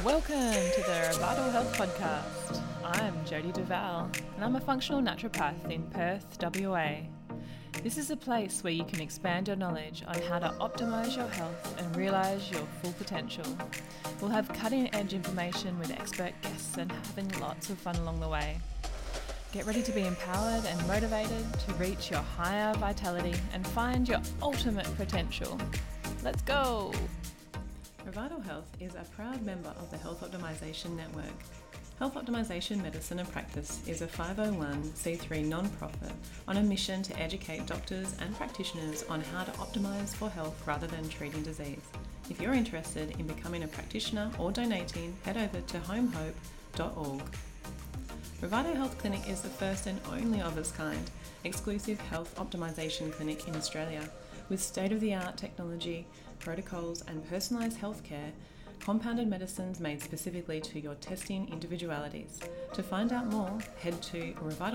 Welcome to the Vital Health Podcast. I'm Jodie Duval and I'm a functional naturopath in Perth, WA. This is a place where you can expand your knowledge on how to optimise your health and realise your full potential. We'll have cutting edge information with expert guests and having lots of fun along the way. Get ready to be empowered and motivated to reach your higher vitality and find your ultimate potential. Let's go! Revital Health is a proud member of the Health Optimisation Network. Health Optimisation Medicine and Practice is a 501c3 non-profit on a mission to educate doctors and practitioners on how to optimise for health rather than treating disease. If you're interested in becoming a practitioner or donating, head over to homehope.org. Revital Health Clinic is the first and only of its kind exclusive health optimisation clinic in Australia with state-of-the-art technology, protocols and personalised healthcare, compounded medicines made specifically to your testing individualities. To find out more, head to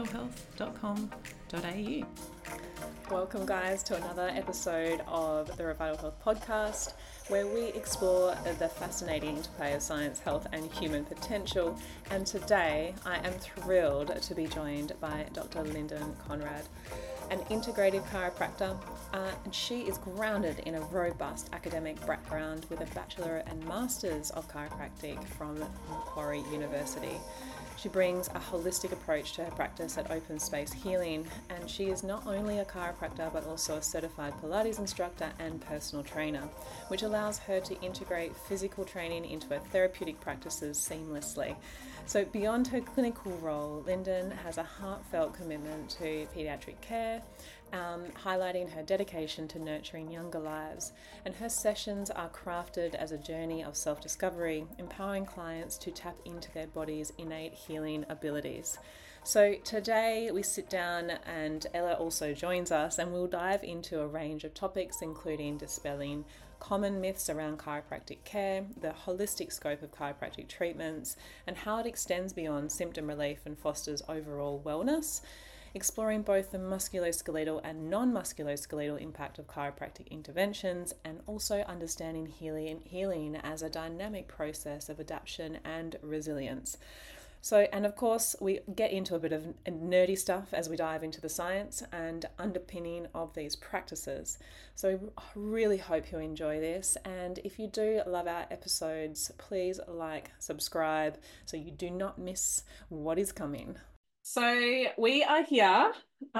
revitalhealth.com.au. Welcome guys to another episode of the Revital Health Podcast, where we explore the fascinating interplay of science, health and human potential. And today I am thrilled to be joined by Dr. Lyndon Conrad, an integrative chiropractor, and she is grounded in a robust academic background with a Bachelor and Masters of Chiropractic from Macquarie University. She brings a holistic approach to her practice at Open Space Healing, and she is not only a chiropractor but also a certified Pilates instructor and personal trainer, which allows her to integrate physical training into her therapeutic practices seamlessly. So beyond her clinical role, Lyndon has a heartfelt commitment to paediatric care, highlighting her dedication to nurturing younger lives. And her sessions are crafted as a journey of self-discovery, empowering clients to tap into their body's innate healing abilities. So today we sit down and Ella also joins us, and we'll dive into a range of topics including dispelling common myths around chiropractic care, the holistic scope of chiropractic treatments, and how it extends beyond symptom relief and fosters overall wellness, exploring both the musculoskeletal and non-musculoskeletal impact of chiropractic interventions, and also understanding healing as a dynamic process of adaptation and resilience. So, and of course, we get into a bit of nerdy stuff as we dive into the science and underpinning of these practices. So I really hope you enjoy this. And if you do love our episodes, please like, subscribe, so you do not miss what is coming. So we are here,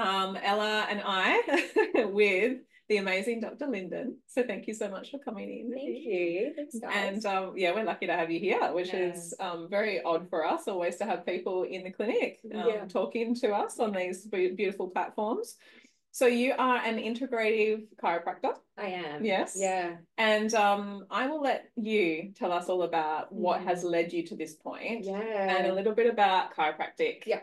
Ella and I, with the amazing Dr. Lyndon. So thank you so much for coming in. Thank you. Thanks, guys. And we're lucky to have you here, which is very odd for us always to have people in the clinic talking to us on these beautiful platforms. So you are an integrative chiropractor. I am. Yes. Yeah. And I will let you tell us all about what has led you to this point. Yeah. And a little bit about chiropractic. Yeah.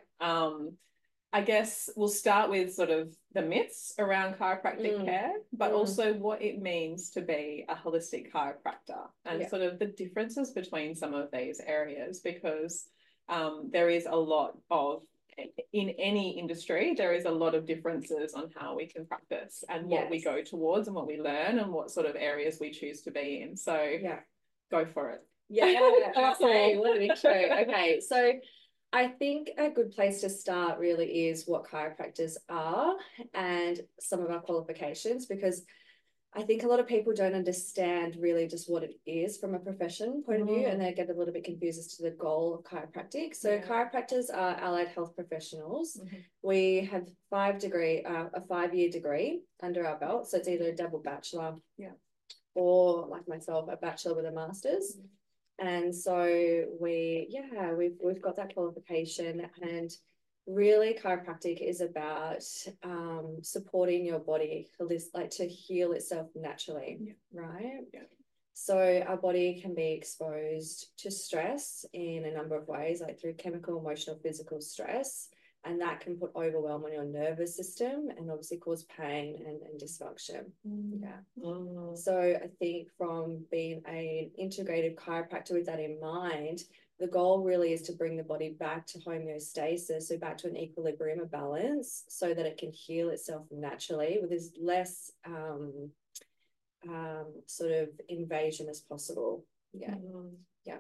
I guess we'll start with sort of the myths around chiropractic care, but also what it means to be a holistic chiropractor and sort of the differences between some of these areas, because there is a lot of, in any industry, there is a lot of differences on how we can practice and what we go towards and what we learn and what sort of areas we choose to be in. So go for it. Yeah. Okay. What an intro. Okay. So I think a good place to start really is what chiropractors are and some of our qualifications, because I think a lot of people don't understand really just what it is from a profession point of view, and they get a little bit confused as to the goal of chiropractic. So chiropractors are allied health professionals. We have a 5-year degree under our belt. So it's either a double bachelor or, like myself, a bachelor with a master's. And so we've got that qualification, and really chiropractic is about supporting your body to heal itself naturally, right? Yeah. So our body can be exposed to stress in a number of ways, like through chemical, emotional, physical stress, and that can put overwhelm on your nervous system and obviously cause pain and dysfunction. So I think from being an integrated chiropractor with that in mind, the goal really is to bring the body back to homeostasis, so back to an equilibrium, a balance, so that it can heal itself naturally with as less sort of invasion as possible.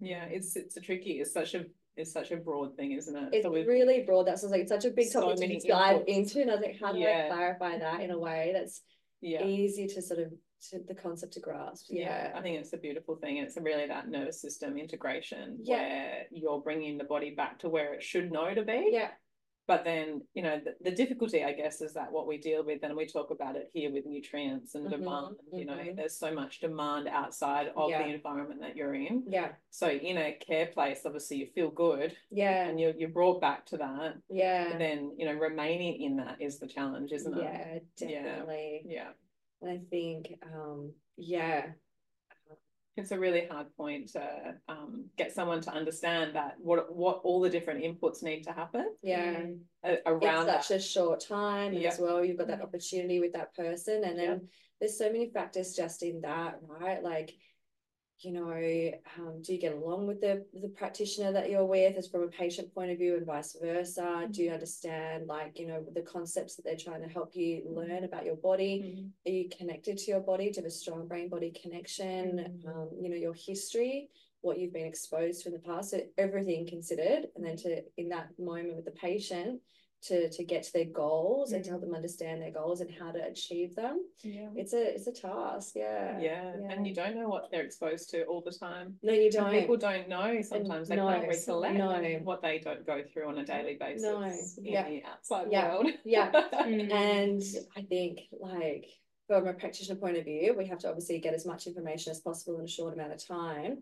Yeah, it's a tricky. It's such a broad thing, isn't it? It's really broad. That's like it's such a big so topic to many just dive inputs. into. And I was like, how do I Yeah. clarify that in a way that's Yeah. easy to sort of the concept to grasp? Yeah, I think it's a beautiful thing. It's really that nervous system integration Yeah. where you're bringing the body back to where it should know to be. Yeah. But then, you know, the difficulty, I guess, is that what we deal with, and we talk about it here with nutrients and demand, you know, there's so much demand outside of the environment that you're in. Yeah. So in a care place, obviously you feel good. Yeah. And you're brought back to that. Yeah. But then, you know, remaining in that is the challenge, isn't it? Yeah, definitely. Yeah. And I think, yeah. It's a really hard point to get someone to understand that what all the different inputs need to happen. Yeah. Around such a short time, and as well, you've got that opportunity with that person, and then there's so many factors just in that, right? Like, you know, do you get along with the practitioner that you're with, as from a patient point of view, and vice versa? Do you understand, like, you know, the concepts that they're trying to help you learn about your body? Are you connected to your body? Do you have a strong brain body connection? You know, your history, what you've been exposed to in the past, so everything considered, and then to, in that moment with the patient, to get to their goals and to help them understand their goals and how to achieve them. It's a task. And you don't know what they're exposed to all the time. No, you don't. And people don't know sometimes. They can't recollect what they don't go through on a daily basis in the outside world. And I think, like, from a practitioner point of view, we have to obviously get as much information as possible in a short amount of time.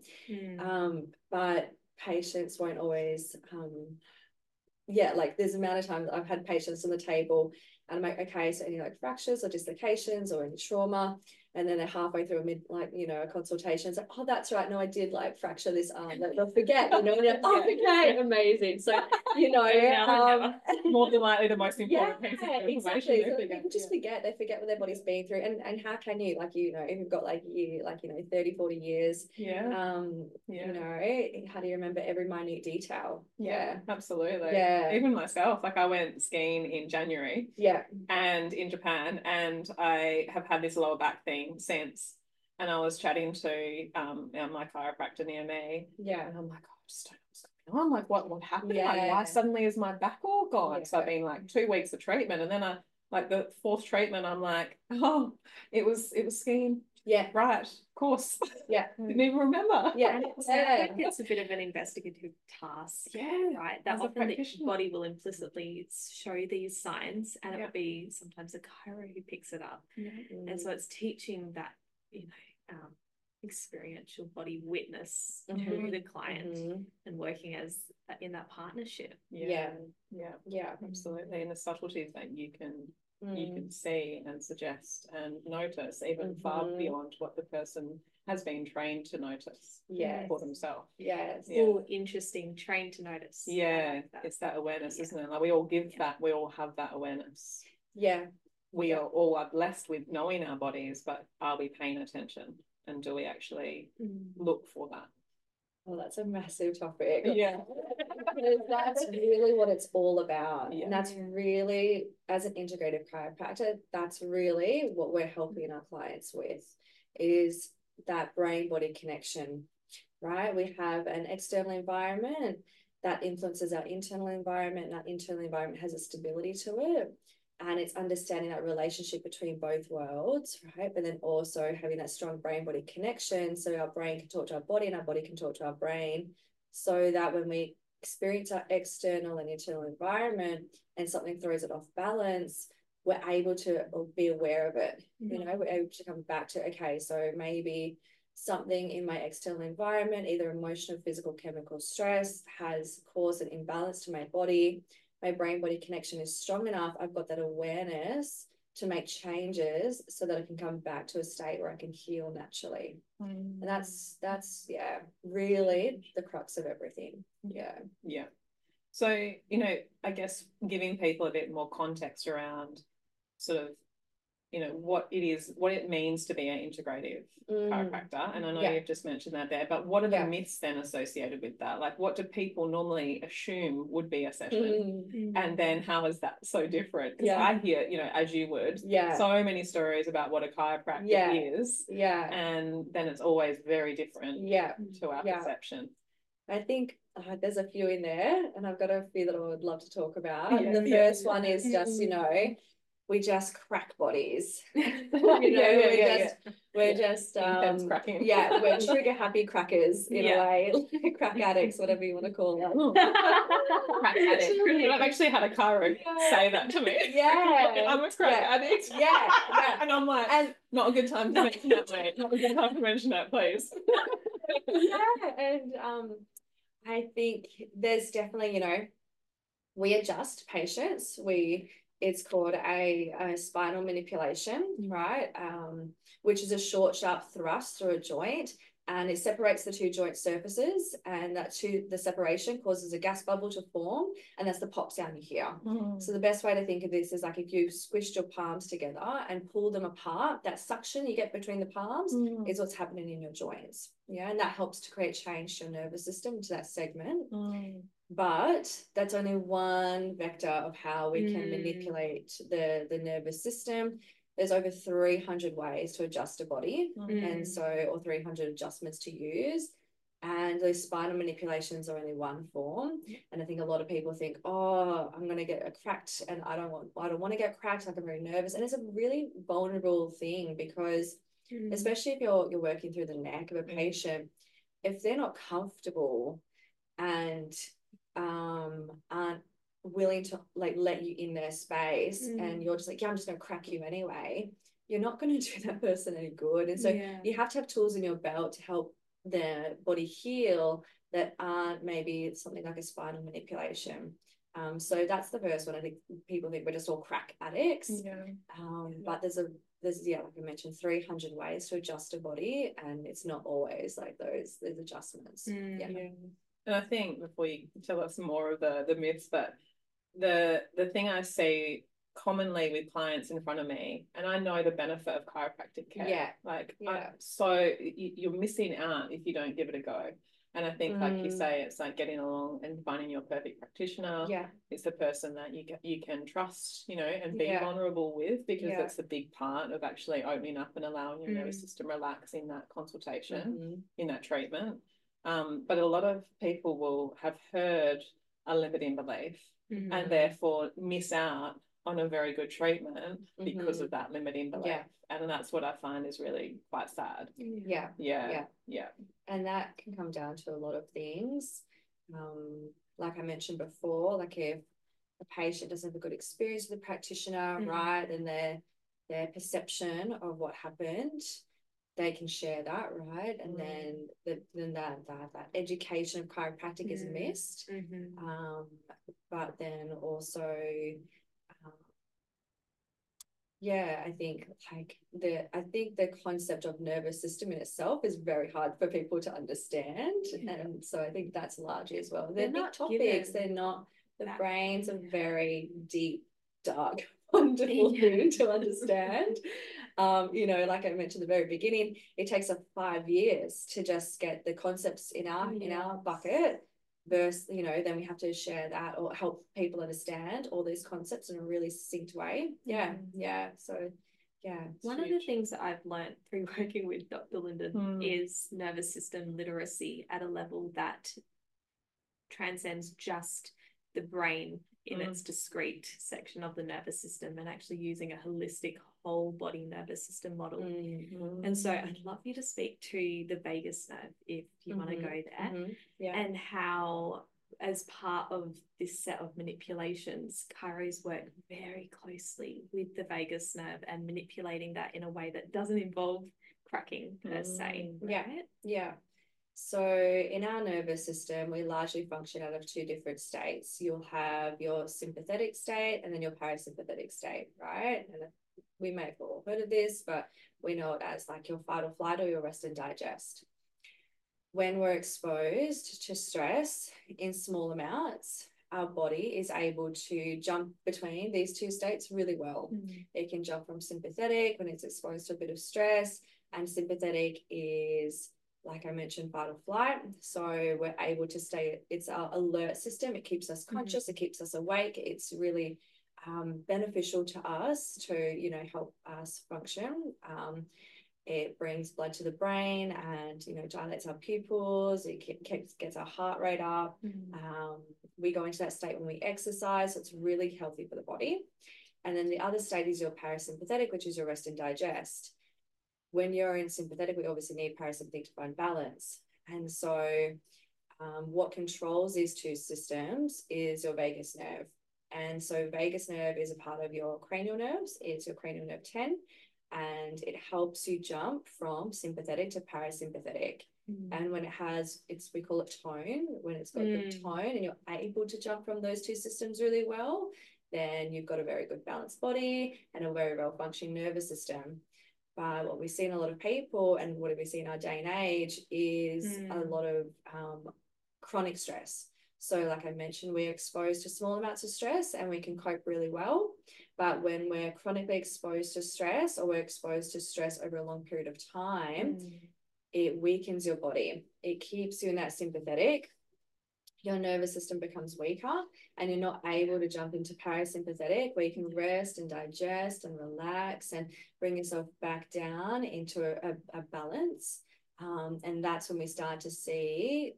But patients won't always like, there's amount of times I've had patients on the table and I'm like, okay, so any like fractures or dislocations or any trauma, and then they're halfway through a consultation, it's like, oh, that's right, no, I did like fracture this arm. They'll forget, you know, and you're, oh, okay, amazing. So, you know, more than likely the most important piece of information. Exactly. So people just forget. They forget what their body's been through, and how can you, like, you know, if you've got 30, 40 years, you know, how do you remember every minute detail? Absolutely. Even myself, like, I went skiing in January and in Japan, and I have had this lower back thing since, and I was chatting to my chiropractor near me, and I'm like, oh, I just don't know what's going on, like, what happened, like, why suddenly is my back all gone? So I've been like 2 weeks of treatment, and then like the fourth treatment, I'm like, oh, it was skiing. Right, of course. Didn't even remember. I think it's a bit of an investigative task. Right. That often the body will implicitly show these signs, and it will be sometimes a chiro who picks it up. And so it's teaching that, you know, experiential body witness to the client and working as in that partnership. Absolutely. And the subtleties that you can see and suggest and notice, even far beyond what the person has been trained to notice for themselves. Oh, interesting. Trained to notice. It's that awareness, isn't it? Like, we all give that, we all have that awareness. We are all blessed with knowing our bodies, but are we paying attention, and do we actually look for that? Well, that's a massive topic. That's really what it's all about. And that's really, as an integrative chiropractor, that's really what we're helping our clients with, is that brain-body connection, right? We have an external environment that influences our internal environment, and that internal environment has a stability to it. And it's understanding that relationship between both worlds, right? But then also having that strong brain-body connection, so our brain can talk to our body and our body can talk to our brain, so that when we experience our external and internal environment and something throws it off balance, we're able to be aware of it. You know, we're able to come back to, okay, so maybe something in my external environment, either emotional, physical, chemical stress, has caused an imbalance to my body. My brain-body connection is strong enough. I've got that awareness to make changes so that I can come back to a state where I can heal naturally. And that's really the crux of everything. So, you know, I guess giving people a bit more context around sort of, you know, what it means to be an integrative chiropractor. And I know you've just mentioned that there, but what are the myths then associated with that? Like, what do people normally assume would be a session? And then how is that so different? Because I hear, you know, as you would, so many stories about what a chiropractor is. And then it's always very different to our perception. I think there's a few in there, and I've got a few that I would love to talk about. The first one is just, we just crack bodies. We're just cracking. we're trigger happy crackers in a way, crack addicts, whatever you want to call them. Crack addict. I've actually had a chiro say that to me. Yeah. I'm a crack addict. Yeah. And I'm like, not a good time to mention that, mate. Not a good time to mention that, please. And I think there's definitely, we adjust patients. It's called a spinal manipulation, right? Which is a short, sharp thrust through a joint, and it separates the two joint surfaces, and the separation causes a gas bubble to form, and that's the pop sound you hear. So the best way to think of this is like if you squished your palms together and pulled them apart, that suction you get between the palms is what's happening in your joints. Yeah, and that helps to create change to your nervous system, to that segment. But that's only one vector of how we can manipulate the nervous system. There's over 300 ways to adjust a body, and so, or 300 adjustments to use. And those spinal manipulations are only one form. And I think a lot of people think, oh, I'm going to get a cracked, and I don't want to get cracked. Like, I'm very nervous. And it's a really vulnerable thing, because especially if you're working through the neck of a patient, if they're not comfortable and aren't willing to like let you in their space, and you're just like, yeah, I'm just going to crack you anyway, you're not going to do that person any good. And so you have to have tools in your belt to help their body heal that aren't maybe something like a spinal manipulation. So that's the first one. I think people think we're just all crack addicts. But there's like I mentioned, 300 ways to adjust a body, and it's not always like those adjustments. And I think before you tell us more of the myths, but the thing I see commonly with clients in front of me, and I know the benefit of chiropractic care. So you're missing out if you don't give it a go. And I think, like you say, it's like getting along and finding your perfect practitioner. It's the person that you can trust, and be vulnerable with, because that's a big part of actually opening up and allowing your nervous system relax in that consultation, in that treatment. But a lot of people will have heard a limiting belief and therefore miss out on a very good treatment because of that limiting belief. And that's what I find is really quite sad. And that can come down to a lot of things. Like I mentioned before, like if a patient doesn't have a good experience with the practitioner, right, and their perception of what happened, they can share that, right? And then that education of chiropractic is missed. But then also, I think the concept of nervous system in itself is very hard for people to understand. And so I think that's largely as well. They're big topics. They're not, the brain's a very deep, dark, wonderful thing to understand. Like I mentioned at the very beginning, it takes us 5 years to just get the concepts in our bucket, versus, then we have to share that or help people understand all these concepts in a really succinct way. So one of the things that I've learned through working with Dr. Linden is nervous system literacy at a level that transcends just the brain in its discrete section of the nervous system, and actually using a holistic whole body nervous system model. And so I'd love you to speak to the vagus nerve if you want to go there, and how, as part of this set of manipulations, chiros work very closely with the vagus nerve and manipulating that in a way that doesn't involve cracking per se, right? So in our nervous system, we largely function out of two different states. You'll have your sympathetic state and then your parasympathetic state, right? And we may have all heard of this, but we know it as like your fight or flight or your rest and digest. When we're exposed to stress in small amounts, our body is able to jump between these two states really well. It can jump from sympathetic when it's exposed to a bit of stress, and sympathetic is, like I mentioned, fight or flight. So we're able to stay, it's our alert system. It keeps us conscious, it keeps us awake. It's really beneficial to us to, help us function. It brings blood to the brain and, dilates our pupils. It gets our heart rate up. We go into that state when we exercise. So it's really healthy for the body. And then the other state is your parasympathetic, which is your rest and digest. When you're in sympathetic, we obviously need parasympathetic to find balance. And so what controls these two systems is your vagus nerve. And so vagus nerve is a part of your cranial nerves. It's your cranial nerve 10. And it helps you jump from sympathetic to parasympathetic. And when it has, we call it tone, when it's got good tone and you're able to jump from those two systems really well, then you've got a very good balanced body and a very well-functioning nervous system. But what we see in a lot of people and what we see in our day and age is a lot of chronic stress. So like I mentioned, we're exposed to small amounts of stress and we can cope really well. But when we're chronically exposed to stress or we're exposed to stress over a long period of time, it weakens your body. It keeps you in that sympathetic. Your nervous system becomes weaker and you're not able to jump into parasympathetic where you can rest and digest and relax and bring yourself back down into a balance. And that's when we start to see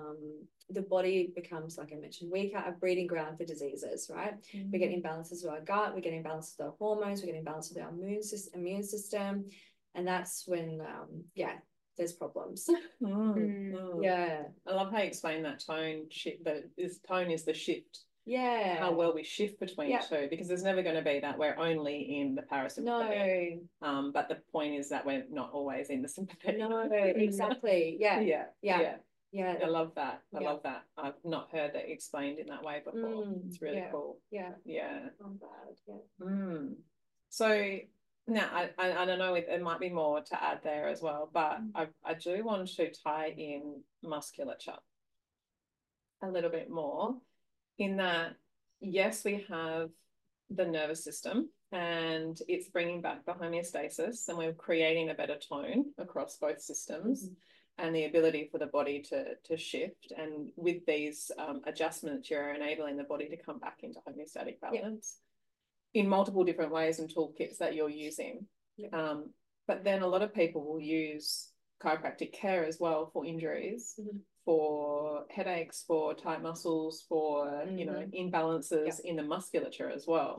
the body becomes, like I mentioned, weaker, a breeding ground for diseases, right? We get imbalances with our gut, we get imbalances with our hormones, we get imbalances with our immune system. And that's when, there's problems. Yeah. I love how you explain that tone shift, tone is the shift. Yeah. How well we shift between two, because there's never going to be that we're only in the parasympathetic. No. But the point is that we're not always in the sympathetic. No, exactly. Yeah. Yeah. I love that. I love that. I've not heard that explained in that way before. It's really cool. Yeah. Not bad. Yeah. So now I don't know if there might be more to add there as well, but I do want to tie in musculature a little bit more, in that, yes, we have the nervous system and it's bringing back the homeostasis and we're creating a better tone across both systems and the ability for the body to shift. And with these adjustments, you're enabling the body to come back into homeostatic balance in multiple different ways and toolkits that you're using. But then a lot of people will use chiropractic care as well for injuries, for headaches, for tight muscles, for imbalances in the musculature as well.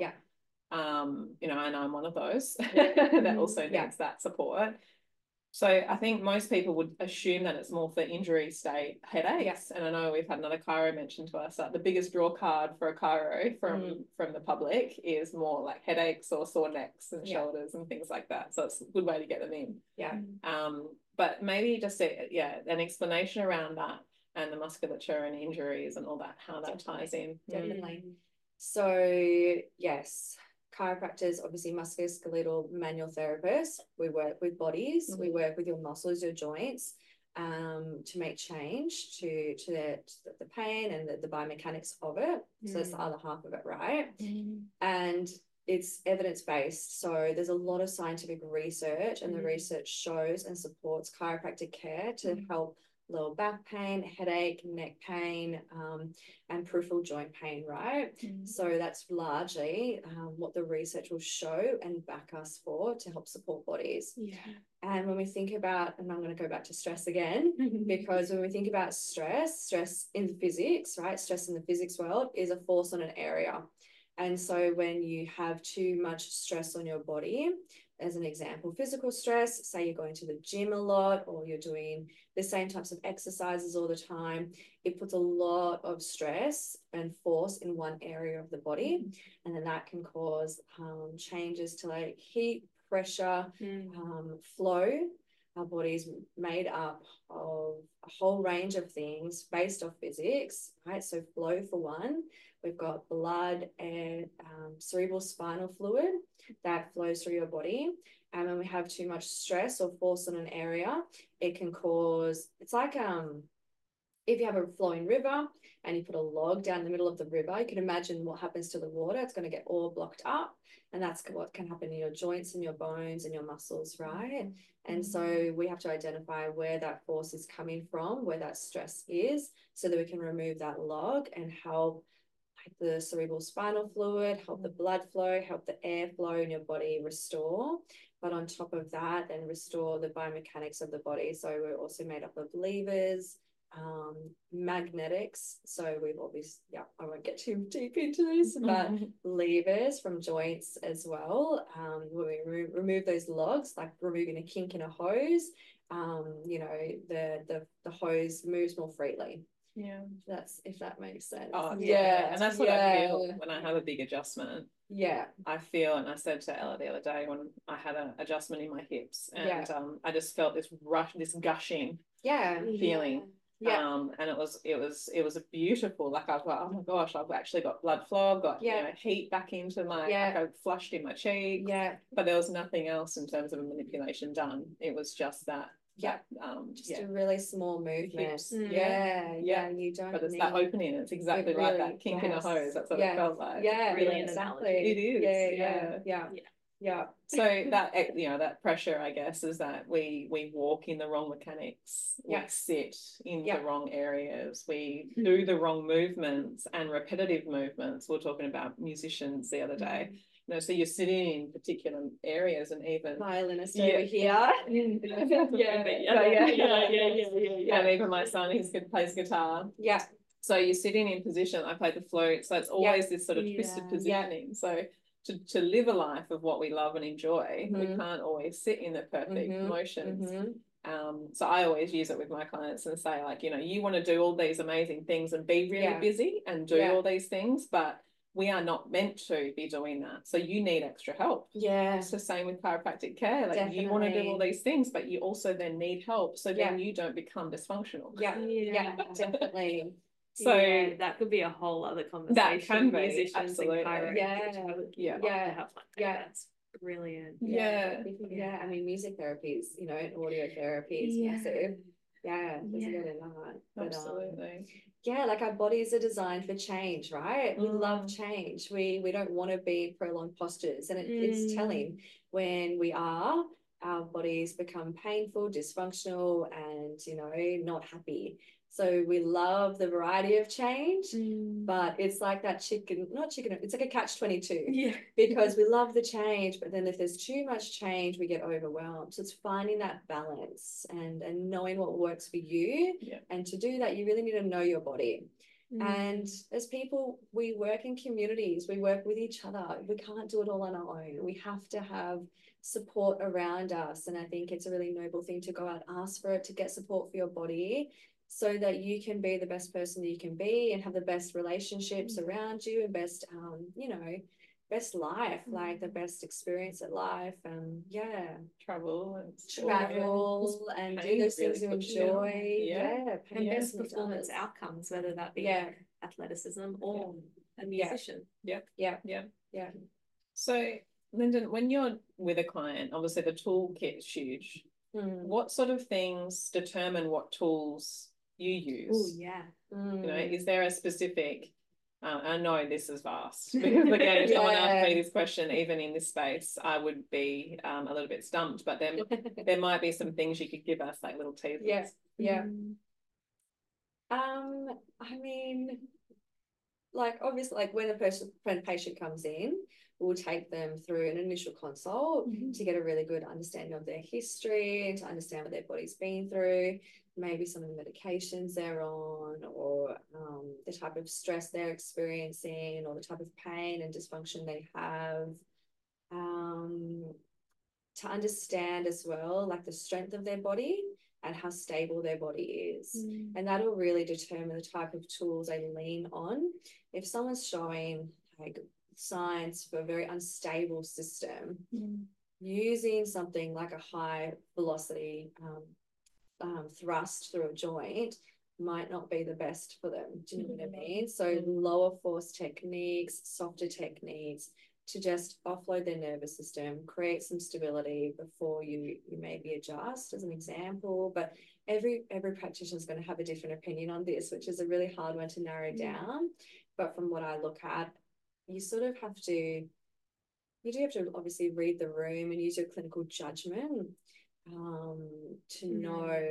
And I'm one of those that also needs that support. So I think most people would assume that it's more for injury state headaches. And I know we've had another chiro mention to us that the biggest draw card for a chiro from the public is more like headaches or sore necks and shoulders and things like that. So it's a good way to get them in. But maybe just an explanation around that and the musculature and injuries and all that, how that ties in. Definitely. So yes, chiropractors, obviously musculoskeletal manual therapists, we work with bodies, we work with your muscles, your joints, to make change to the pain and the biomechanics of it. So that's the other half of it, right? And it's evidence-based. So there's a lot of scientific research and the research shows and supports chiropractic care to help lower back pain, headache, neck pain, and peripheral joint pain, right? So that's largely what the research will show and back us for to help support bodies. And when we think about, and I'm going to go back to stress again, because when we think about stress in physics, right? Stress in the physics world is a force on an area. And so when you have too much stress on your body, as an example, physical stress, say you're going to the gym a lot or you're doing the same types of exercises all the time, it puts a lot of stress and force in one area of the body. And then that can cause changes to like heat, pressure, flow. Our body's made up of a whole range of things based off physics, right? So flow for one, we've got blood and cerebral spinal fluid that flows through your body. And when we have too much stress or force on an area, it can cause, it's like if you have a flowing river and you put a log down the middle of the river, you can imagine what happens to the water. It's going to get all blocked up. And that's what can happen in your joints and your bones and your muscles, right? And so we have to identify where that force is coming from, where that stress is, so that we can remove that log and help the cerebral spinal fluid, help the blood flow, help the airflow in your body restore. But on top of that, then restore the biomechanics of the body. So we're also made up of levers, magnetics. So we've obviously, I won't get too deep into this, but levers from joints as well. When we remove those logs, like removing a kink in a hose, the hose moves more freely. Yeah, if that makes sense. Oh yeah, and that's what I feel when I have a big adjustment. Yeah, I feel, and I said to Ella the other day when I had an adjustment in my hips, and I just felt this rush, this gushing, feeling. Yeah. And it was a beautiful, like I was like, oh my gosh, I've actually got blood flow, I've got heat back into my, like I flushed in my cheeks. Yeah. But there was nothing else in terms of a manipulation done. It was just that. Just a really small movement. You don't. But it's that opening. It's exactly like that kink in a hose. That's what it felt like. Yeah, really exactly. It is. Yeah. So that that pressure, I guess, is that we walk in the wrong mechanics. We sit in the wrong areas. We do the wrong movements and repetitive movements. We were talking about musicians the other day. So you're sitting in particular areas, and even violinist over here. And even my son, plays guitar. Yeah. So you're sitting in position. I play the flute, so it's always this sort of twisted positioning. So to live a life of what we love and enjoy, we can't always sit in the perfect motions. So I always use it with my clients and say, like, you want to do all these amazing things and be really busy and do all these things, but we are not meant to be doing that. So you need extra help. Yeah. It's the same with chiropractic care. Like definitely. You want to do all these things, but you also then need help. So then you don't become dysfunctional. Yeah, definitely. So that could be a whole other conversation. That can be musicians absolutely. And that's brilliant. I mean, music therapy is, and audio therapy is massive. There's a lot in that. But, absolutely. Like our bodies are designed for change, right? We love change. We don't want to be prolonged postures, and it's telling when our bodies become painful, dysfunctional, and not happy. So we love the variety of change, but it's like that it's like a catch-22. Yeah. Because we love the change, but then if there's too much change, we get overwhelmed. So it's finding that balance and knowing what works for you. Yeah. And to do that, you really need to know your body. And as people, we work in communities, we work with each other. We can't do it all on our own. We have to have support around us. And I think it's a really noble thing to go out and ask for it, to get support for your body, so that you can be the best person that you can be and have the best relationships around you and best, best life, like the best experience at life. And travel and do those things you enjoy. And best performance outcomes, whether that be athleticism or a musician. Yeah. So, Lyndon, when you're with a client, obviously the toolkit is huge. What sort of things determine what tools you use? Is there a specific I know this is vast, because again, if someone asked me this question, even in this space, I would be a little bit stumped, but then there might be some things you could give us, like little teasers. I mean, like obviously, like when a patient comes in, we'll take them through an initial consult to get a really good understanding of their history and to understand what their body's been through, maybe some of the medications they're on, or the type of stress they're experiencing, or the type of pain and dysfunction they have, to understand as well, like the strength of their body and how stable their body is. And that'll really determine the type of tools they lean on. If someone's showing like signs for a very unstable system, using something like a high velocity thrust through a joint might not be the best for them. Do you know what I mean? So lower force techniques, softer techniques to just offload their nervous system, create some stability before you maybe adjust, as an example. But every practitioner is going to have a different opinion on this, which is a really hard one to narrow down. But from what I look at, you do have to obviously read the room and use your clinical judgment to know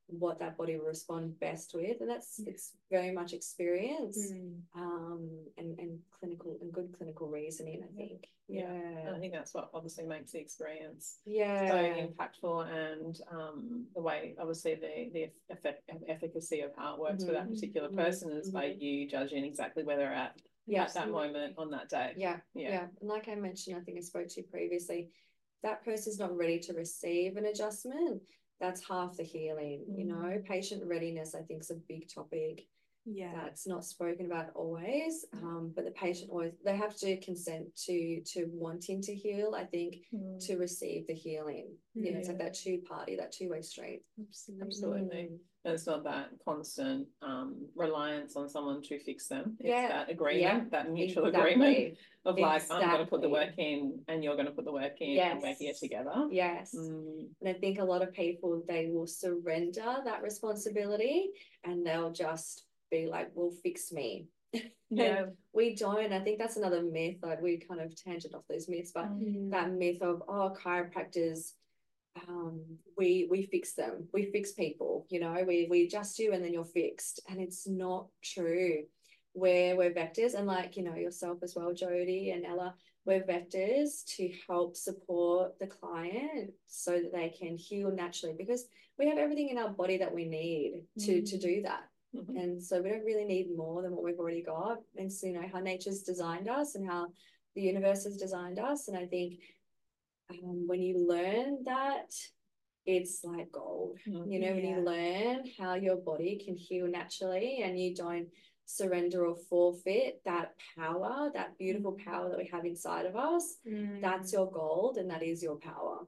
what that body will respond best with, and it's very much experience, and clinical and good clinical reasoning, I think. I think that's what obviously makes the experience so yeah impactful, and the way obviously the efficacy of how it works for that particular person is by you judging exactly where they're at that moment on that day. And like I mentioned, I think I spoke to you previously, that person's not ready to receive an adjustment. That's half the healing. You know, patient readiness, I think, is a big topic that's not spoken about always, but the patient always, they have to consent to wanting to heal, I think, to receive the healing. It's like that two-way street. Absolutely. And it's not that constant reliance on someone to fix them. It's that agreement, that mutual agreement of like, I'm going to put the work in and you're going to put the work in, and we're here together. And I think a lot of people, they will surrender that responsibility and they'll just be like, well, fix me. We don't. I think that's another myth. Like, we kind of tangent off those myths, but that myth of, oh, chiropractors, we fix them, we fix people, you know, we adjust you and then you're fixed. And it's not true. We're vectors, and like, you know, yourself as well, Jody and Ella, we're vectors to help support the client so that they can heal naturally, because we have everything in our body that we need to do that. And so we don't really need more than what we've already got. And so, you know, how nature's designed us and how the universe has designed us. And I think when you learn that, it's like gold. You know, when you learn how your body can heal naturally and you don't surrender or forfeit that power, that beautiful power that we have inside of us, that's your gold and that is your power.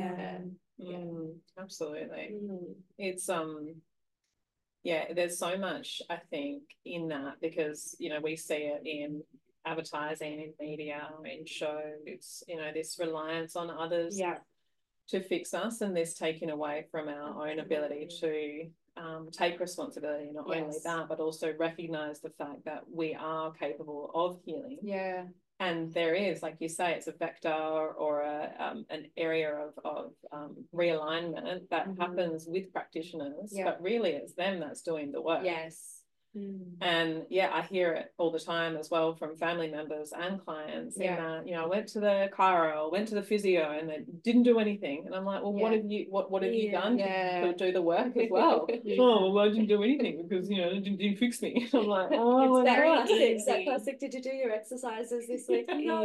Absolutely. It's there's so much, I think, in that, because, you know, we see it in advertising, in media, in shows, you know, this reliance on others to fix us, and this taking away from our own ability to take responsibility, not only that, but also recognize the fact that we are capable of healing. And there is, like you say, it's a vector or an area of realignment that happens with practitioners, but really it's them that's doing the work. And I hear it all the time as well from family members and clients in that, you know, I went to the chiro, went to the physio, and they didn't do anything. And I'm like, well, what have you done to do the work as well? Oh, well, I didn't do anything because, you know, it didn't fix me. I'm like, oh, it's that classic. Did you do your exercises this week? No.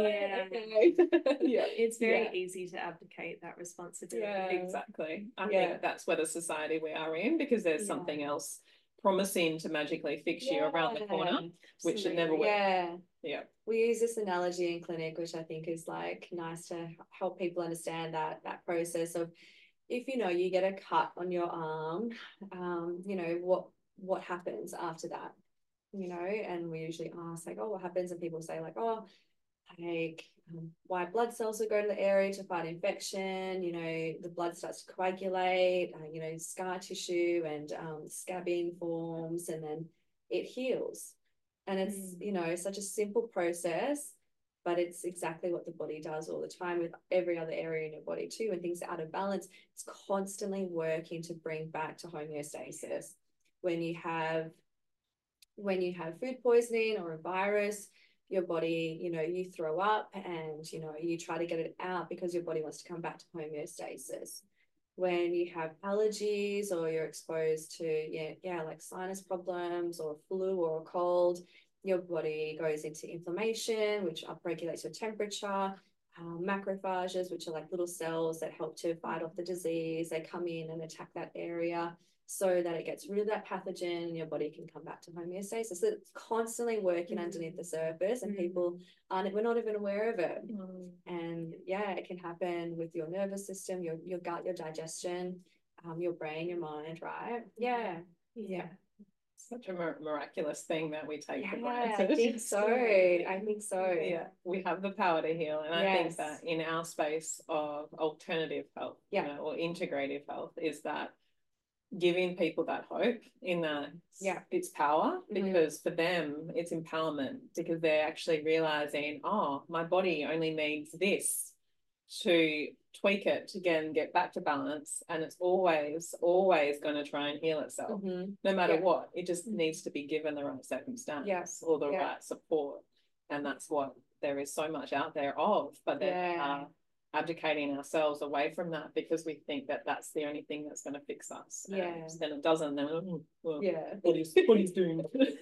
It's very easy to abdicate that responsibility. Exactly. I think that's where the society we are in, because there's something else promising to magically fix you around the corner, which it never will. We use this analogy in clinic, which I think is like nice to help people understand that process of, if, you know, you get a cut on your arm, you know, what happens after that, you know. And we usually ask like, oh, what happens? And people say like, oh, like white blood cells will go to the area to fight infection, you know, the blood starts to coagulate, you know, scar tissue and scabbing forms, and then it heals. And it's, you know, such a simple process, but it's exactly what the body does all the time with every other area in your body too. When things are out of balance, it's constantly working to bring back to homeostasis. When you have food poisoning or a virus, your body, you know, you throw up and, you know, you try to get it out because your body wants to come back to homeostasis. When you have allergies or you're exposed to, like sinus problems or flu or a cold, your body goes into inflammation, which upregulates your temperature. Macrophages, which are like little cells that help to fight off the disease, they come in and attack that area so that it gets rid of that pathogen and your body can come back to homeostasis. So it's constantly working underneath the surface, and we're not even aware of it. And it can happen with your nervous system, your gut, your digestion, your brain, your mind, right? Such a miraculous thing that we take for granted. I think so. We have the power to heal, and I think that in our space of alternative health, you know, or integrative health, is that giving people that hope in that it's power, because for them it's empowerment, because they're actually realizing, oh, my body only needs this to tweak it to again get back to balance, and it's always going to try and heal itself, no matter what. It just needs to be given the right circumstance or the right support, and that's what there is so much out there of, but then abdicating ourselves away from that because we think that that's the only thing that's going to fix us. Then it doesn't. Then what he's doing.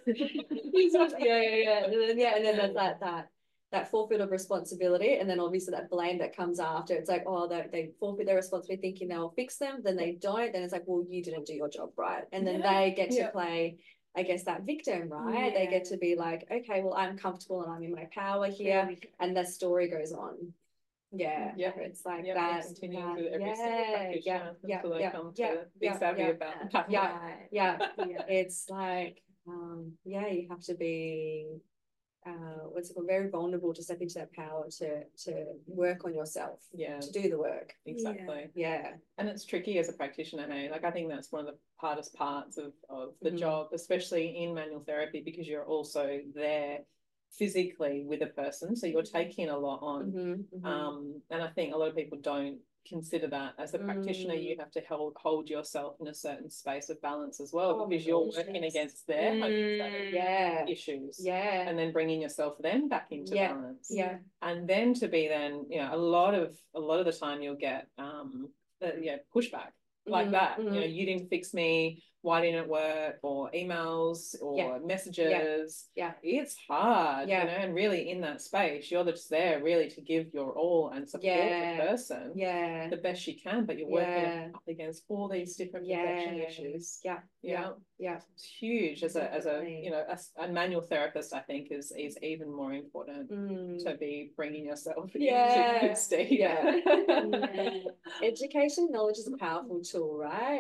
And then there's that forfeit of responsibility, and then obviously that blame that comes after. It's like, oh, they forfeit their responsibility thinking they'll fix them, then they don't, then it's like, well, you didn't do your job right, and then they get to play, I guess, that victim, right? They get to be like, okay, well, I'm comfortable and I'm in my power here, and the story goes on. It's like that. Continue with every single practitioner until they come to be savvy about that. It's like, you have to be what's it called, very vulnerable to step into that power to work on yourself, to do the work. Exactly. And it's tricky as a practitioner, hey? Like, I think that's one of the hardest parts of the job, especially in manual therapy, because you're also there physically with a person, so you're taking a lot on. And I think a lot of people don't consider that. As a practitioner, you have to hold yourself in a certain space of balance as well, because you're working against their issues, and then bringing yourself then back into balance, and then to be then, a lot of the time you'll get pushback like that. You didn't fix me, why didn't it work, or emails or messages. It's hard, and really in that space you're just there really to give your all and support the person the best you can, but you're working up against all these different protection issues. It's huge. As a manual therapist, I think is even more important to be bringing yourself into good state. Education, knowledge is a powerful tool, right?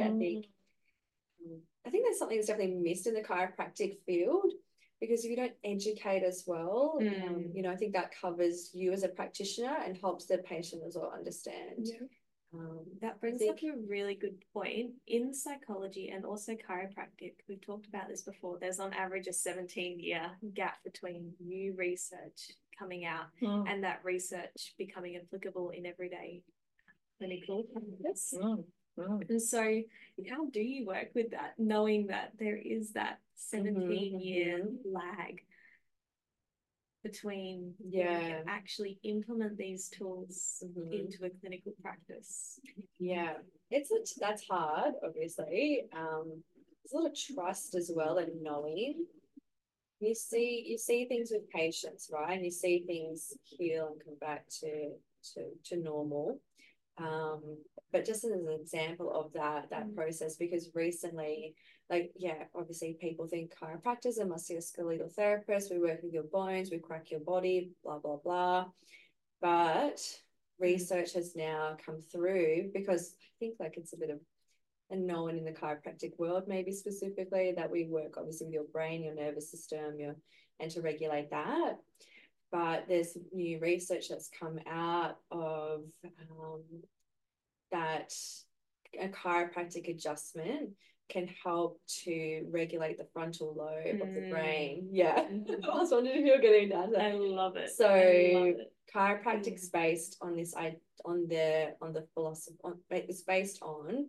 I think that's something that's definitely missed in the chiropractic field, because if you don't educate as well, I think that covers you as a practitioner and helps the patient as well understand. That brings up a really good point. In psychology and also chiropractic, we've talked about this before, there's on average a 17-year gap between new research coming out and that research becoming applicable in everyday clinical practice. And so how do you work with that, knowing that there is that 17-year lag between when you can actually implement these tools into a clinical practice? That's hard, obviously. There's a lot of trust as well, and knowing. You see things with patients, right? And you see things heal and come back to normal. But just as an example of that process, because recently, obviously people think chiropractors and musculoskeletal therapists, we work with your bones, we crack your body, blah, blah, blah. But research has now come through, because I think it's a bit of a known in the chiropractic world, maybe specifically, that we work obviously with your brain, your nervous system, and to regulate that. But there's new research that's come out of that a chiropractic adjustment can help to regulate the frontal lobe of the brain. I was wondering if you're getting that. I love it. So chiropractic's based on this, on the philosophy. It's based on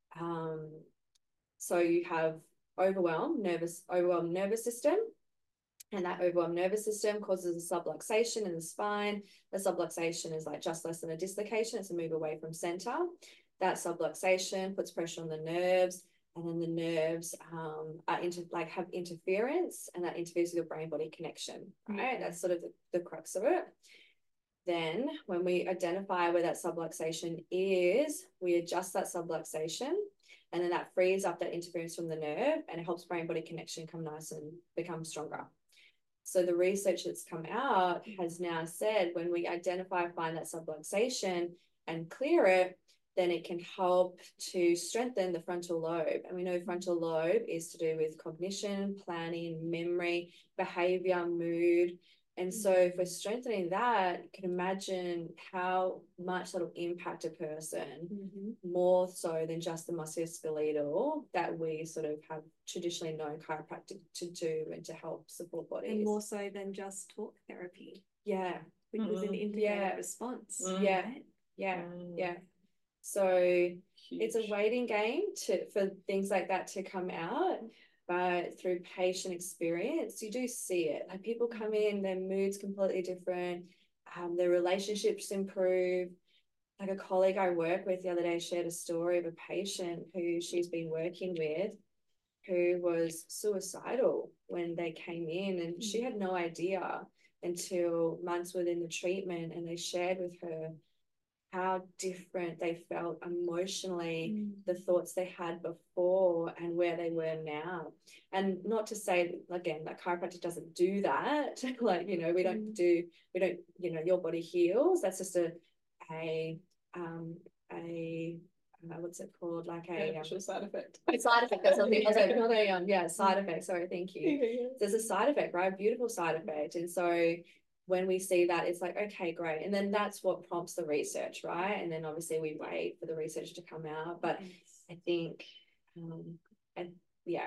so you have overwhelmed nervous system. And that overwhelmed nervous system causes a subluxation in the spine. The subluxation is just less than a dislocation. It's a move away from center. That subluxation puts pressure on the nerves, and then the nerves have interference, and that interferes with your brain-body connection, right? That's sort of the crux of it. Then when we identify where that subluxation is, we adjust that subluxation, and then that frees up that interference from the nerve, and it helps brain-body connection come nice and become stronger. So the research that's come out has now said when we find that subluxation and clear it, then it can help to strengthen the frontal lobe. And we know frontal lobe is to do with cognition, planning, memory, behavior, mood. And so if we're strengthening that, you can imagine how much that'll impact a person more so than just the musculoskeletal that we sort of have traditionally known chiropractic to do and to help support bodies. And more so than just talk therapy. Yeah. Which is an integrated response. Yeah. Right? Yeah. So it's a waiting game for things like that to come out. But through patient experience, you do see it. Like people come in, their mood's completely different, their relationships improve. Like a colleague I work with the other day shared a story of a patient who she's been working with who was suicidal when they came in, and she had no idea until months within the treatment, and they shared with her how different they felt emotionally, the thoughts they had before and where they were now. And not to say, again, that chiropractic doesn't do that. Like, you know, we don't, you know, your body heals. That's just a what's it called? Like a beneficial side effect. A side effect. That's something. Side effect. Sorry, thank you. There's a side effect, right? A beautiful side effect. And so when we see that, it's like, okay, great. And then that's what prompts the research, right? And then obviously we wait for the research to come out. But I think, and yeah.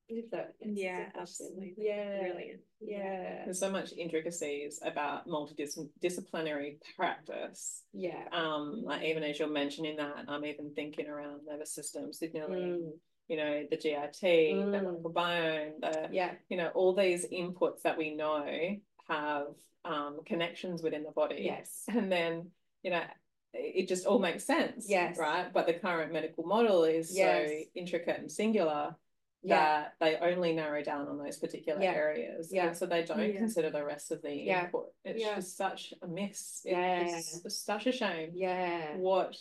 Absolutely. Brilliant. There's so much intricacies about multidisciplinary practice. Like even as you're mentioning that, I'm even thinking around nervous system signaling, you know, the GIT, the microbiome, you know, all these inputs that we know have connections within the body. And then, you know, it just all makes sense. Right. But the current medical model is so intricate and singular that they only narrow down on those particular areas. And so they don't consider the rest of the input. It's just such a miss. It's such a shame. What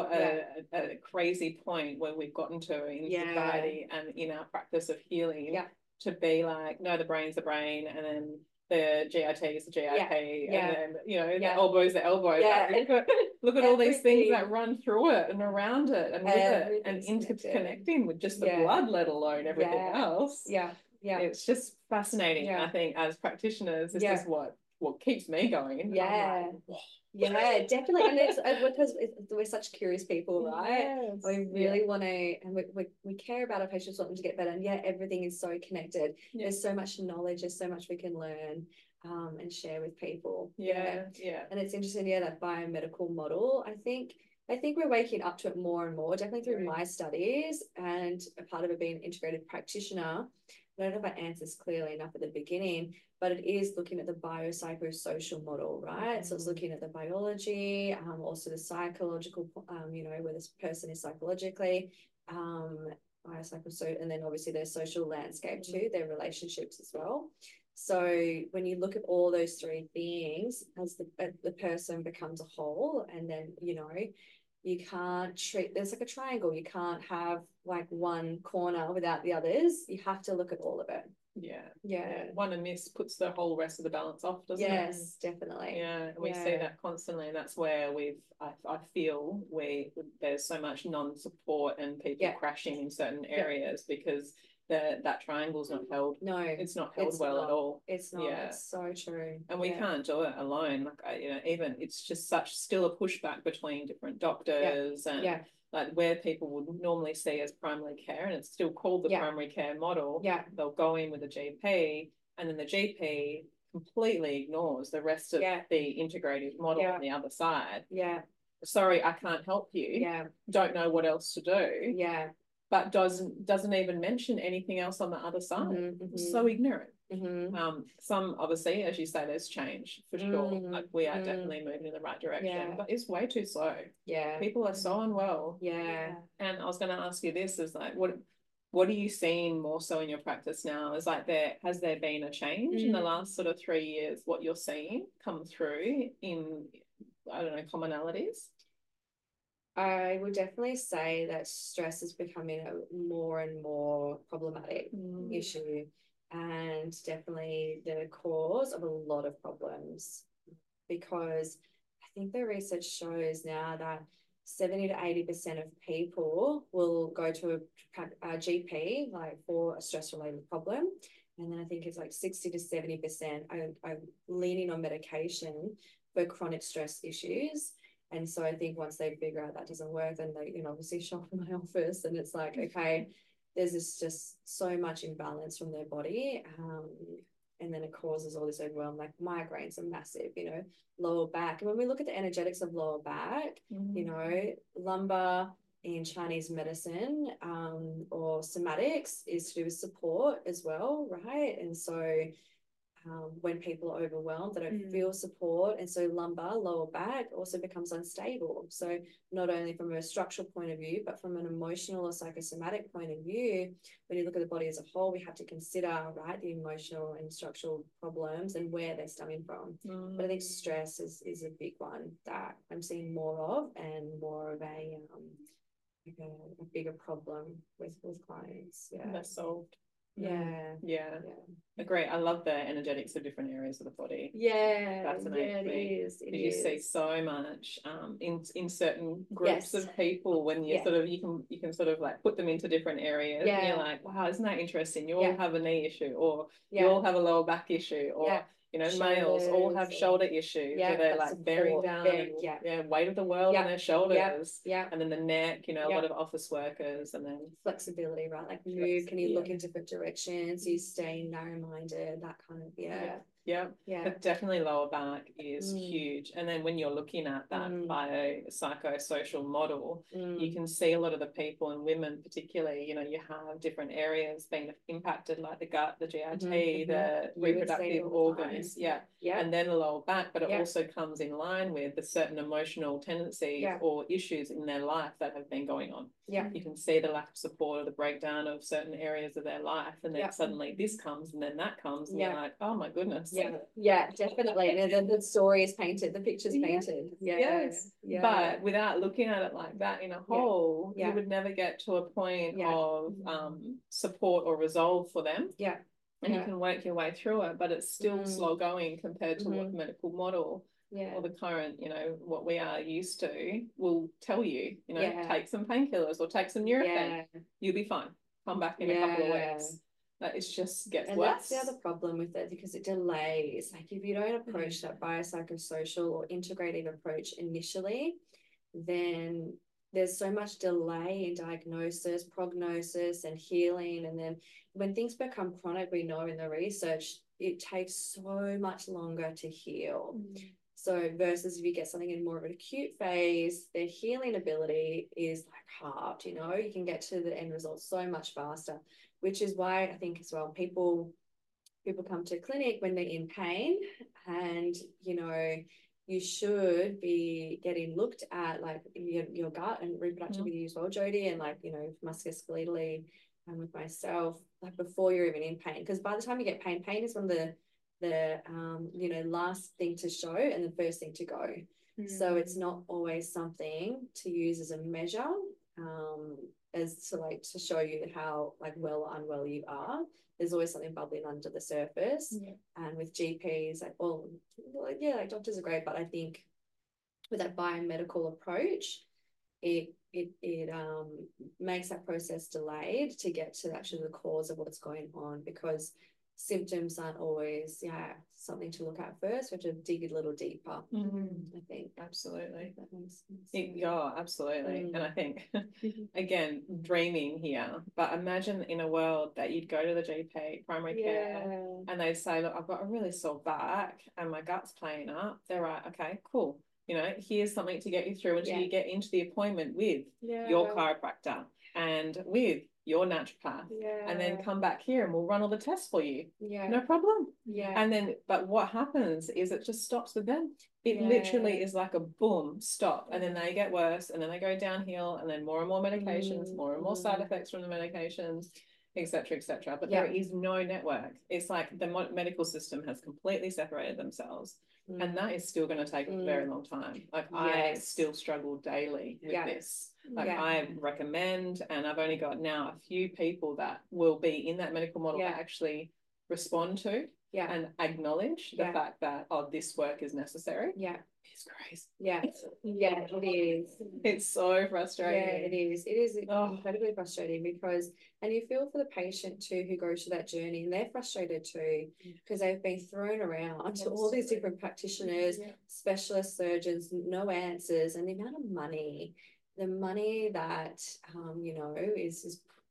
a crazy point where we've gotten to in society and in our practice of healing to be like, no, the brain's the brain, and then the GIT is the GIT, and then, you know, the elbow's the elbow. Look at all these things that run through it and around it and with it and interconnecting with just the blood, let alone everything else. It's just fascinating. I think as practitioners, this is what keeps me going. Definitely. And it's because we're such curious people, right? We really want to, and we care about our patients, want them to get better. And everything is so connected. There's so much knowledge, there's so much we can learn and share with people. And it's interesting, that biomedical model. I think we're waking up to it more and more, definitely through my studies and a part of it being an integrated practitioner. I don't know if I answered this clearly enough at the beginning, but it is looking at the biopsychosocial model, right? So it's looking at the biology, also the psychological, you know, where this person is psychologically, biopsychosocial, and then obviously their social landscape too, their relationships as well. So when you look at all those three things, as the person becomes a whole, and then, you know, you can't treat, there's like a triangle. You can't have like one corner without the others. You have to look at all of it. One amiss puts the whole rest of the balance off, doesn't it? Yes, definitely. And we see that constantly, and that's where I feel there's so much non-support and people crashing in certain areas because that triangle's not held. No, it's not held well at all. It's not. It's so true. And we can't do it alone. Like, you know, even it's just still a pushback between different doctors and like where people would normally see as primary care, and it's still called the primary care model. They'll go in with a GP, and then the GP completely ignores the rest of the integrative model on the other side. Sorry, I can't help you. Don't know what else to do. But doesn't even mention anything else on the other side. So ignorant. Some obviously, as you say, there's change for sure. Like we are definitely moving in the right direction, but it's way too slow. People are so unwell. And I was going to ask you this: is like what are you seeing more so in your practice now? Is like has there been a change in the last sort of 3 years? What you're seeing come through in, I don't know, commonalities? I would definitely say that stress is becoming a more and more problematic issue, and definitely the cause of a lot of problems, because I think the research shows now that 70 to 80% of people will go to a GP like for a stress-related problem. And then I think it's like 60 to 70% are leaning on medication for chronic stress issues. And so I think once they figure out that doesn't work, then they, you know, obviously shop in my office, and it's like, okay, there's just so much imbalance from their body. and then it causes all this overwhelm, like migraines are massive, you know, lower back. And when we look at the energetics of lower back, you know, lumbar in Chinese medicine or somatics is to do with support as well, right? And so when people are overwhelmed, they don't feel support. And so lumbar, lower back also becomes unstable. So not only from a structural point of view, but from an emotional or psychosomatic point of view, when you look at the body as a whole, we have to consider, right, the emotional and structural problems and where they're stemming from. But I think stress is a big one that I'm seeing more of, and more of a bigger problem with clients. Yeah. That's solved. Yeah. Agree. I love the energetics of different areas of the body. Fascinates me. You see so much in certain groups of people when you sort of you can sort of like put them into different areas and you're like, wow, isn't that interesting? You all have a knee issue, or you all have a lower back issue, or you know, males all have shoulder issues, where they're like bearing down, weight of the world on their shoulders, and then the neck, you know, a lot of office workers, and then flexibility, right? Like move, can you look in different directions? You stay narrow-minded, that kind of, but definitely lower back is huge. And then when you're looking at that biopsychosocial model, you can see a lot of the people, and women particularly, you know, you have different areas being impacted, like the gut, the GIT, the reproductive organs, and then the lower back, but it also comes in line with the certain emotional tendencies or issues in their life that have been going on. You can see the lack of support or the breakdown of certain areas of their life, and then suddenly this comes and then that comes, and you're like, oh my goodness. Definitely. And then the story is painted, the picture's painted. But without looking at it like that in a whole, you would never get to a point of support or resolve for them. And you can work your way through it, but it's still slow going compared to what the medical model or the current, you know, what we are used to will tell you, you know, take some painkillers or take some Nurofen. You'll be fine. Come back in a couple of weeks. That it just gets worse. That's the other problem with it, because it delays. Like if you don't approach that biopsychosocial or integrative approach initially, then there's so much delay in diagnosis, prognosis, and healing. And then when things become chronic, we know in the research, it takes so much longer to heal. So versus if you get something in more of an acute phase, the healing ability is like halved, you know, you can get to the end result so much faster, which is why I think as well, people come to clinic when they're in pain, and, you know, you should be getting looked at, like your gut and reproductivity as well, Jodie, and like, you know, musculoskeletally, and with myself, like before you're even in pain, because by the time you get pain is one of the you know, last thing to show and the first thing to go. So it's not always something to use as a measure, as to like to show you how like well or unwell you are. There's always something bubbling under the surface. And with GPs, like, well, like doctors are great, but I think with that biomedical approach, it makes that process delayed to get to actually the cause of what's going on, because symptoms aren't always something to look at first. We have to dig a little deeper. I think absolutely that makes sense. Absolutely. And I think again, dreaming here, but imagine in a world that you'd go to the GP, primary care, and they'd say, look, I've got a really sore back and my gut's playing up. They're right, okay, cool, you know, here's something to get you through until you get into the appointment with your chiropractor and with your naturopath, and then come back here and we'll run all the tests for you. No problem. And then, but what happens is it just stops with them. It literally is like a boom, stop, and then they get worse, and then they go downhill, and then more and more medications, more and more side effects from the medications, etc., etc. But there is no network. It's like the medical system has completely separated themselves. And that is still going to take a very long time. Like I still struggle daily with this. Like I recommend, and I've only got now a few people that will be in that medical model that actually respond to and acknowledge the fact that, oh, this work is necessary. It's crazy. It is. It's so frustrating. It is incredibly frustrating, because, and you feel for the patient too who goes through that journey, and they're frustrated too, because they've been thrown around to all these different practitioners, specialist surgeons, no answers, and the amount of money, that you know, is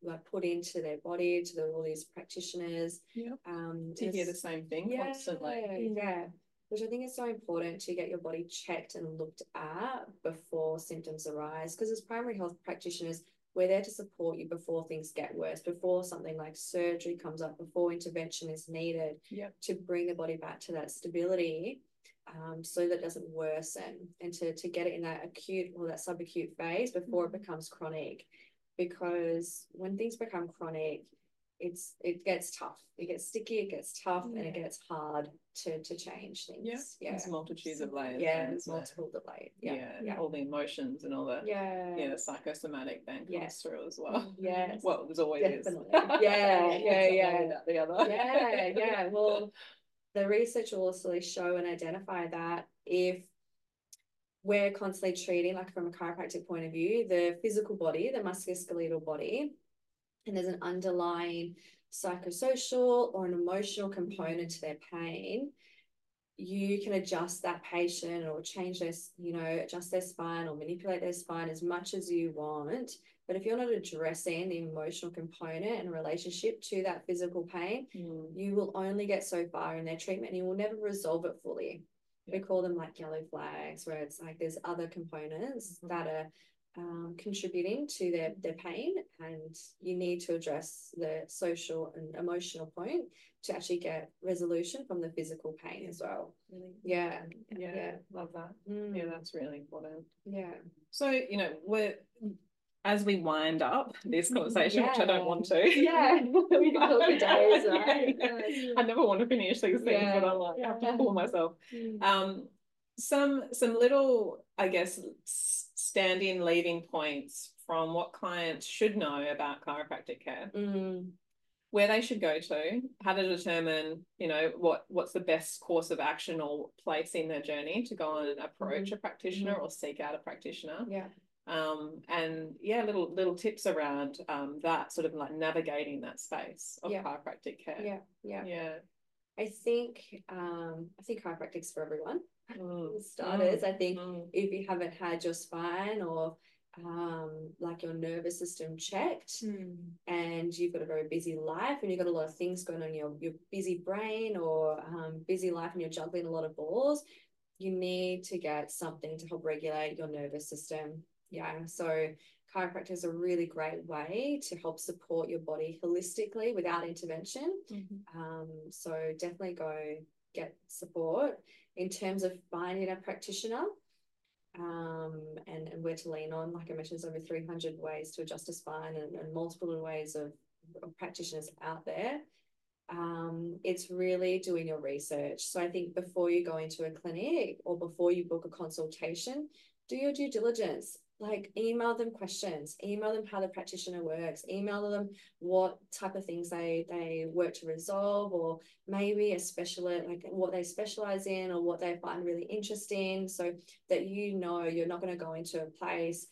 like put into their body, to all these practitioners. Yeah. To hear the same thing constantly. Yeah. Which I think is so important, to get your body checked and looked at before symptoms arise. Because as primary health practitioners, we're there to support you before things get worse, before something like surgery comes up, before intervention is needed, to bring the body back to that stability, so that it doesn't worsen, and to get it in that acute or that subacute phase before it becomes chronic. Because when things become chronic, it gets tough. It gets sticky, it gets tough, and it gets hard to change things. There's multitudes of layers. There's multiple layers. All the emotions and all the the psychosomatic then comes through as well. Well, there's always definitely. Without the other. Well, the research will also show and identify that if we're constantly treating, like from a chiropractic point of view, the physical body, the musculoskeletal body, and there's an underlying psychosocial or an emotional component to their pain, you can adjust that patient or change their, adjust their spine or manipulate their spine as much as you want. But if you're not addressing the emotional component and relationship to that physical pain, you will only get so far in their treatment, and you will never resolve it fully. We call them like yellow flags, where it's like there's other components that are contributing to their pain, and you need to address the social and emotional point to actually get resolution from the physical pain as well. Love that. That's really important. So we're, as we wind up this conversation, which I don't want to. We can talk for days, right? I never want to finish these things, but I'm like, I have to pull myself. Some little, I guess, stand-in leaving points from what clients should know about chiropractic care, where they should go to, how to determine, what's the best course of action or place in their journey to go and approach a practitioner or seek out a practitioner. And little tips around that, sort of like navigating that space of chiropractic care. I think chiropractic's for everyone. Starters, I think if you haven't had your spine or like your nervous system checked, and you've got a very busy life and you've got a lot of things going on in your busy brain or busy life, and you're juggling a lot of balls, you need to get something to help regulate your nervous system. So chiropractic is a really great way to help support your body holistically without intervention. So definitely go get support. In terms of finding a practitioner, and where to lean on, like I mentioned, there's over 300 ways to adjust a spine, and multiple ways of practitioners out there. It's really doing your research. So I think before you go into a clinic or before you book a consultation, do your due diligence. Like, email them questions, email them how the practitioner works, email them what type of things they work to resolve, or maybe a specialist, like what they specialize in or what they find really interesting, so that you're not going to go into a place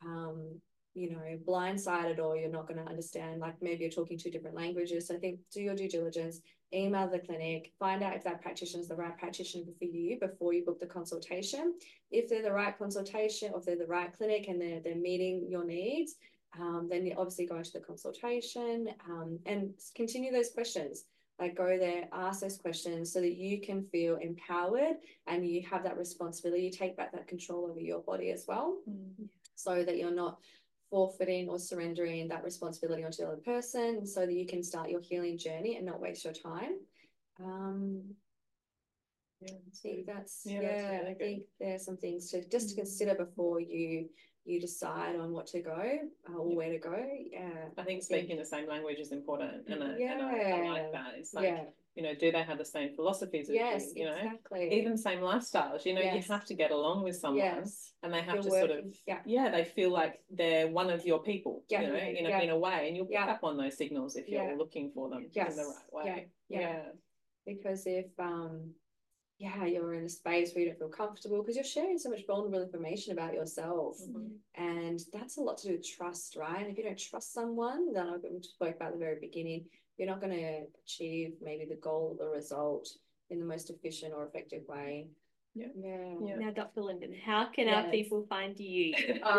blindsided, or you're not going to understand, like maybe you're talking two different languages. So I think do your due diligence, email the clinic, find out if that practitioner is the right practitioner for you before you book the consultation. If they're the right consultation, or if they're the right clinic and they're meeting your needs, then you obviously go into the consultation, and continue those questions. Like, go there, ask those questions so that you can feel empowered and you have that responsibility. You take back that control over your body as well, so that you're not forfeiting or surrendering that responsibility onto the other person, so that you can start your healing journey and not waste your time. I think that's really I think there's some things to consider before you decide on what to go or where to go. I think speaking the same language is important, and I like that. It's like, do they have the same philosophies as you? Exactly. Even the same lifestyles. You have to get along with someone, and they have to sort of they feel like they're one of your people. In a way, and you'll pick up on those signals if you're looking for them in the right way. Because if you're in a space where you don't feel comfortable, because you're sharing so much vulnerable information about yourself, and that's a lot to do with trust, right? And if you don't trust someone, then we spoke about at the very beginning, you're not going to achieve maybe the goal or the result in the most efficient or effective way. Now, Dr. Linden, how can our people find you?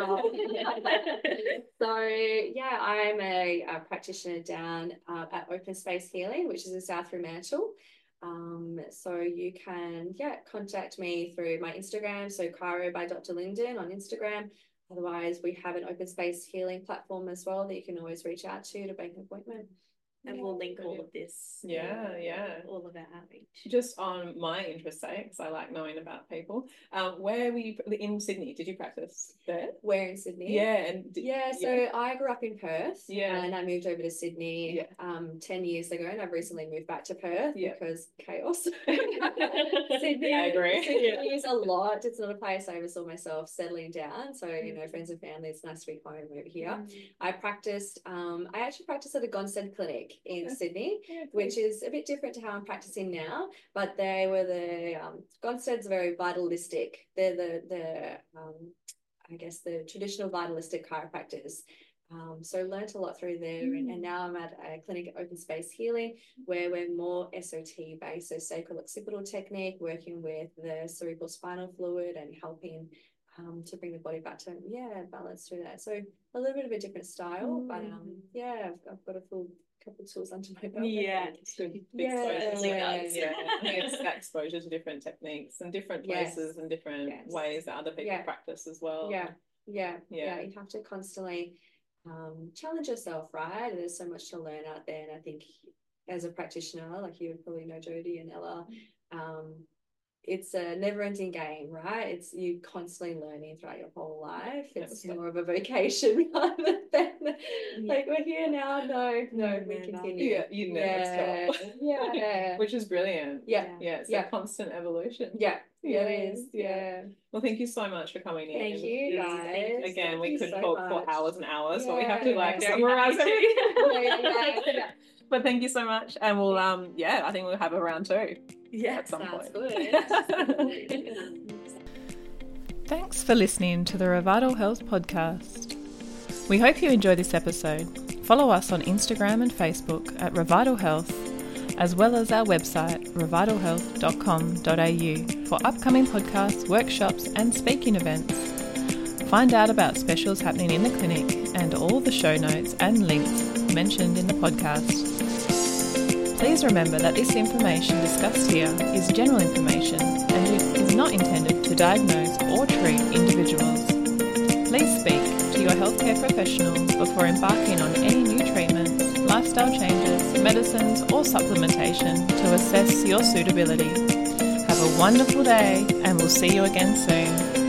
So yeah, I'm a practitioner down at Open Space Healing, which is in South Fremantle. So you can contact me through my Instagram, so Chiro by Dr. Linden on Instagram. Otherwise, we have an Open Space Healing platform as well that you can always reach out to make an appointment. And we'll link all of this. All of our outreach. Just on my interest sake, because I like knowing about people. Where were you in Sydney? Did you practice there? Where in Sydney? So I grew up in Perth. And I moved over to Sydney 10 years ago, and I've recently moved back to Perth because chaos. Sydney, I agree. Sydney is a lot. It's not a place I ever saw myself settling down. So, you know, friends and family, it's nice to be home over here. I actually practiced at a Gonstead clinic in Sydney, which is a bit different to how I'm practicing now, but they were Gonstead's very vitalistic. They're the I guess the traditional vitalistic chiropractors. So learnt a lot through there, and now I'm at a clinic at Open Space Healing where we're more SOT based, so sacral occipital technique, working with the cerebral spinal fluid and helping to bring the body back to balance through that. So a little bit of a different style, but I've got a full couple of tools under my belt. It's good. I think it's that exposure to different techniques and different places and different ways that other people practice as well. You have to constantly challenge yourself, right? There's so much to learn out there, and I think as a practitioner, like you probably know Jodie and Ella, it's a never-ending game, right? It's you constantly learning throughout your whole life. It's more of a vocation rather than like we're here now. No, we continue. You never stop. Which is brilliant. It's a constant evolution. It is. Well, thank you so much for coming in. Thank you, guys. Again, we could talk for hours and hours, but we have to summarize everything. But thank you so much, and we'll I think we'll have a round 2. At some point. Good. Thanks for listening to the Revital Health Podcast. We hope you enjoy this episode. Follow us on Instagram and Facebook at Revital Health, as well as our website revitalhealth.com.au for upcoming podcasts, workshops and speaking events. Find out about specials happening in the clinic and all the show notes and links mentioned in the podcast. Please remember that this information discussed here is general information and it is not intended to diagnose or treat individuals. Please speak to your healthcare professional before embarking on any new treatments, lifestyle changes, medicines or supplementation to assess your suitability. Have a wonderful day and we'll see you again soon.